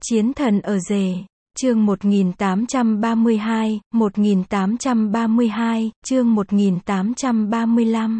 Chiến thần ở rể, chương 1832, 1832, chương 1835.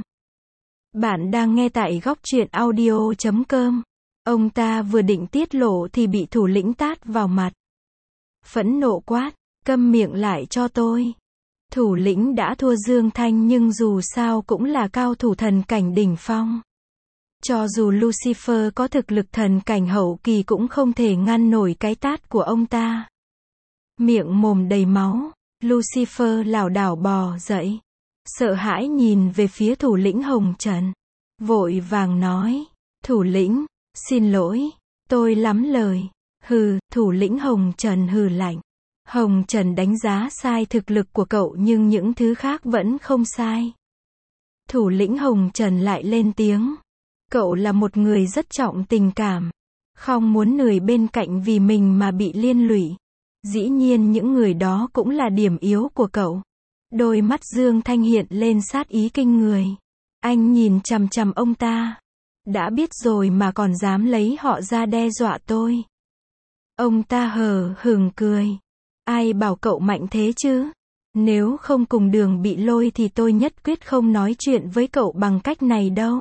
Bạn đang nghe tại góc truyện audio.com. Ông ta vừa định tiết lộ thì bị thủ lĩnh tát vào mặt. Phẫn nộ quát, câm miệng lại cho tôi. Thủ lĩnh đã thua Dương Thanh nhưng dù sao cũng là cao thủ thần cảnh đỉnh phong. Cho dù Lucifer có thực lực thần cảnh hậu kỳ cũng không thể ngăn nổi cái tát của ông ta. Miệng mồm đầy máu, Lucifer lảo đảo bò dậy. Sợ hãi nhìn về phía thủ lĩnh Hồng Trần. Vội vàng nói, thủ lĩnh, xin lỗi, tôi lắm lời. Hừ, thủ lĩnh Hồng Trần hừ lạnh. Hồng Trần đánh giá sai thực lực của cậu nhưng những thứ khác vẫn không sai. Thủ lĩnh Hồng Trần lại lên tiếng. Cậu là một người rất trọng tình cảm. Không muốn người bên cạnh vì mình mà bị liên lụy. Dĩ nhiên những người đó cũng là điểm yếu của cậu. Đôi mắt Dương Thanh hiện lên sát ý kinh người. Anh nhìn chằm chằm ông ta. Đã biết rồi mà còn dám lấy họ ra đe dọa tôi. Ông ta hờ hững cười. Ai bảo cậu mạnh thế chứ? Nếu không cùng đường bị lôi thì tôi nhất quyết không nói chuyện với cậu bằng cách này đâu.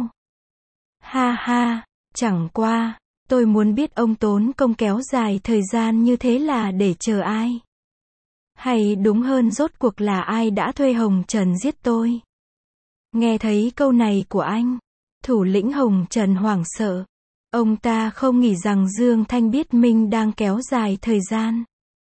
Ha ha, chẳng qua, tôi muốn biết ông tốn công kéo dài thời gian như thế là để chờ ai? Hay đúng hơn rốt cuộc là ai đã thuê Hồng Trần giết tôi? Nghe thấy câu này của anh, thủ lĩnh Hồng Trần hoảng sợ. Ông ta không nghĩ rằng Dương Thanh biết mình đang kéo dài thời gian.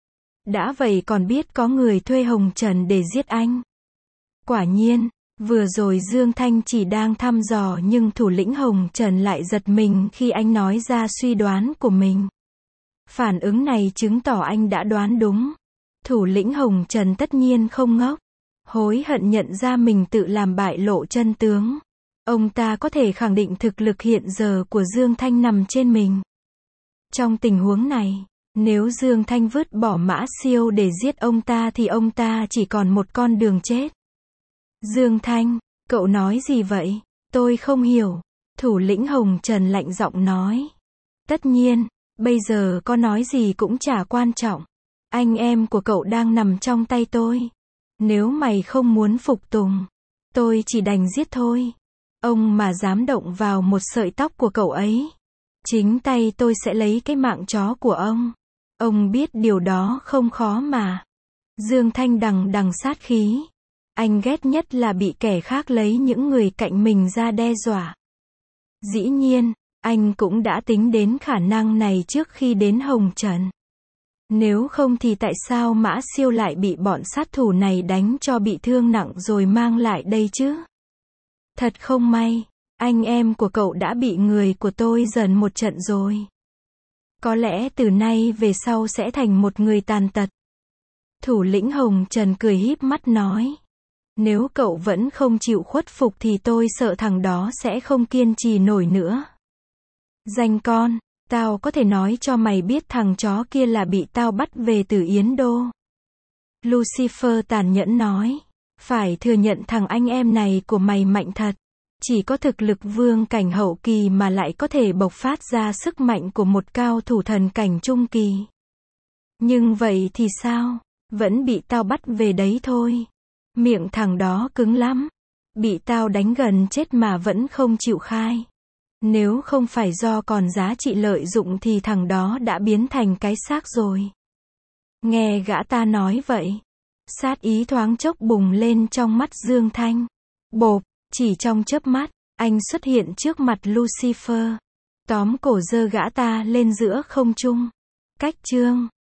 Đã vậy còn biết có người thuê Hồng Trần để giết anh. Quả nhiên, vừa rồi Dương Thanh chỉ đang thăm dò nhưng thủ lĩnh Hồng Trần lại giật mình khi anh nói ra suy đoán của mình. Phản ứng này chứng tỏ anh đã đoán đúng. Thủ lĩnh Hồng Trần tất nhiên không ngốc. Hối hận nhận ra mình tự làm bại lộ chân tướng. Ông ta có thể khẳng định thực lực hiện giờ của Dương Thanh nằm trên mình. Trong tình huống này, nếu Dương Thanh vứt bỏ Mã Siêu để giết ông ta thì ông ta chỉ còn một con đường chết. Dương Thanh, cậu nói gì vậy? Tôi không hiểu. Thủ lĩnh Hồng Trần lạnh giọng nói. Tất nhiên, bây giờ có nói gì cũng chả quan trọng. Anh em của cậu đang nằm trong tay tôi. Nếu mày không muốn phục tùng, tôi chỉ đành giết thôi. Ông mà dám động vào một sợi tóc của cậu ấy, chính tay tôi sẽ lấy cái mạng chó của ông. Ông biết điều đó không khó mà. Dương Thanh đằng đằng sát khí. Anh ghét nhất là bị kẻ khác lấy những người cạnh mình ra đe dọa. Dĩ nhiên, anh cũng đã tính đến khả năng này trước khi đến Hồng Trần. Nếu không thì tại sao Mã Siêu lại bị bọn sát thủ này đánh cho bị thương nặng rồi mang lại đây chứ? Thật không may, anh em của cậu đã bị người của tôi giận một trận rồi. Có lẽ từ nay về sau sẽ thành một người tàn tật. Thủ lĩnh Hồng Trần cười híp mắt nói. Nếu cậu vẫn không chịu khuất phục thì tôi sợ thằng đó sẽ không kiên trì nổi nữa. Danh con, tao có thể nói cho mày biết thằng chó kia là bị tao bắt về từ Yến Đô. Lucifer tàn nhẫn nói. Phải thừa nhận thằng anh em này của mày mạnh thật. Chỉ có thực lực vương cảnh hậu kỳ mà lại có thể bộc phát ra sức mạnh của một cao thủ thần cảnh trung kỳ. Nhưng vậy thì sao? Vẫn bị tao bắt về đấy thôi. Miệng thằng đó cứng lắm. Bị tao đánh gần chết mà vẫn không chịu khai. Nếu không phải do còn giá trị lợi dụng thì thằng đó đã biến thành cái xác rồi. Nghe gã ta nói vậy. Sát ý thoáng chốc bùng lên trong mắt Dương Thanh. Bộp, chỉ trong chớp mắt, anh xuất hiện trước mặt Lucifer. Tóm cổ giơ gã ta lên giữa không trung. Cách chương